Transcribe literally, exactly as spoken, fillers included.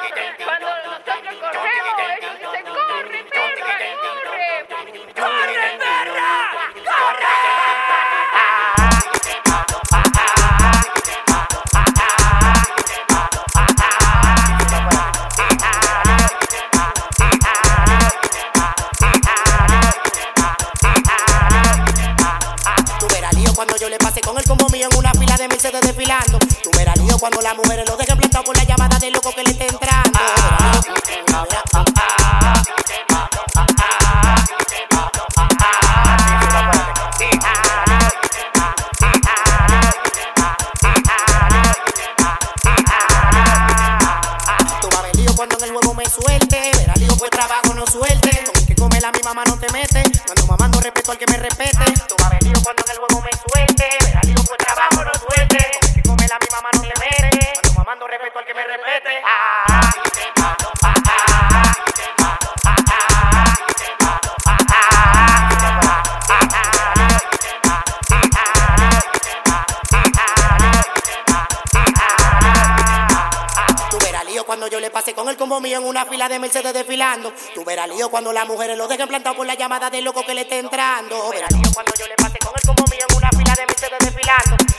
cuando nosotros corremos, ellos dicen, corre, perra, corre. ¡Corre, perra! ¡Corre! Cuando yo le pase con el combo mío en una fila de Mercedes desfilando. Tú verás lío cuando las mujeres lo dejen plantado por la llamada de loco que le esté entrando. Tú vas a ver lío cuando en el huevo me suelte. Verás lío pues trabajo no suelte. Con el que come la mi mamá no te mete. Cuando mamando respeto al que me respete. Tú vas a ver lío cuando en el huevo me suelte. Verás lío pues trabajo no suelte. Con el que come la mi mamá no te mete. Cuando mamando respeto al que me respete. Ah. Cuando yo le pase con el combo mío en una fila de Mercedes desfilando. Tú verás lío cuando las mujeres lo dejen plantado por la llamada de loco que le esté entrando. Verás lío cuando yo le pase con el combo mío en una fila de Mercedes desfilando.